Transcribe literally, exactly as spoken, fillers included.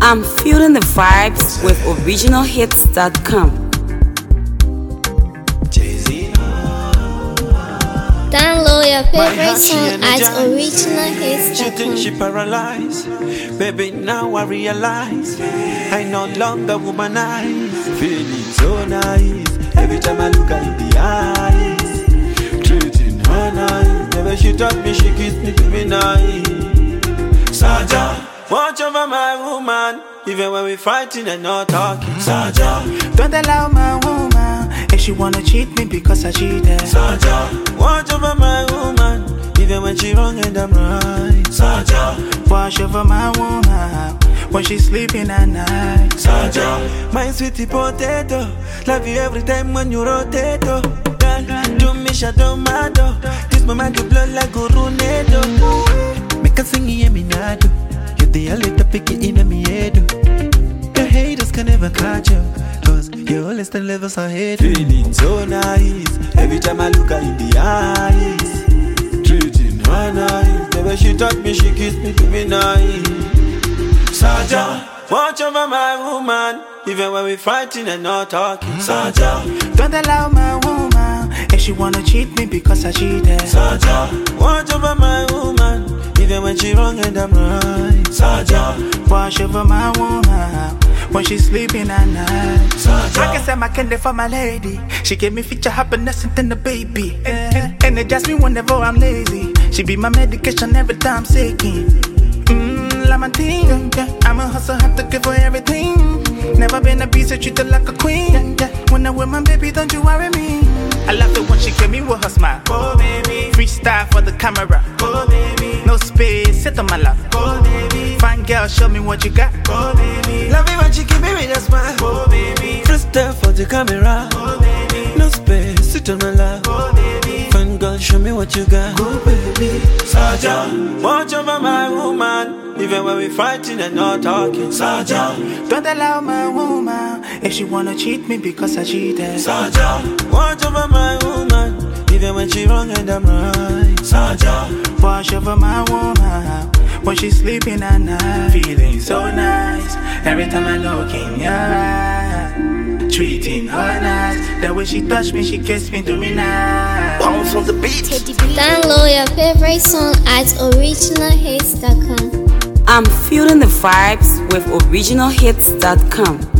I'm feeling the vibes with original hits dot com. Download your favorite song at original hits dot com. She thinks she paralyzed. Baby, now I realize I no longer womanize. Feeling so nice every time I look her in the eyes. Treating her nice. The way she touch me, she kiss me to be nice. Saja, watch over my woman. Even when we fighting and not talking. Saja, don't allow my woman if she wanna cheat me because I cheated. Saja, watch over my woman. Even when she wrong and I'm right. Saja, watch over my woman when she's sleeping at night. Saja, my sweetie potato, love you every time when you rotate. Oh, girl, do me shadow matter. This moment you blow like a tornado. Make a sing in me nado. You're the only topic in me head. The haters can never catch you, cause you always ten levels ahead. Feeling so nice every time I look her in the eyes. Treating her nice. The way she touch me, she kiss me to be nice. Saja, watch over my woman. Even when we fighting and not talking. Saja, don't allow my woman if she wanna cheat me because I cheated. Saja, watch over my woman. Even when she wrong and I'm right. Saja, watch over my woman when she's sleeping at night. Saja, I can say my candy for my lady. She gave me future happiness and then the baby. And energize me whenever I'm lazy. She be my medication every time I'm sicky. Mmm, like my team. I'm a hustle, have to give her everything. Never been a beast, treat her like a queen. When I'm with my baby, don't you worry me. I love it when she give me with her smile. Oh baby, freestyle for the camera. Oh baby, no space, sit on my lap. Oh baby, fine girl, show me what you got. Oh baby, love it when she give me with a smile. Oh baby, freestyle for the camera. Oh baby, no space, sit on my lap. Oh baby, fine girl, show me what you got. Oh baby, Saja, watch over my woman. Even when we fighting and not talking. Saja, don't allow my woman if she wanna cheat me because I cheated. Saja, watch over my woman. Even when she wrong and I'm right. Saja, watch over my woman when she's sleeping at night. Feeling so nice every time I look in your eyes. Treating her nice. The way she touch me, she kiss me to me nice. Bounce on the beat. Download your favorite song at original hits dot com. I'm feeling the vibes with original hits dot com.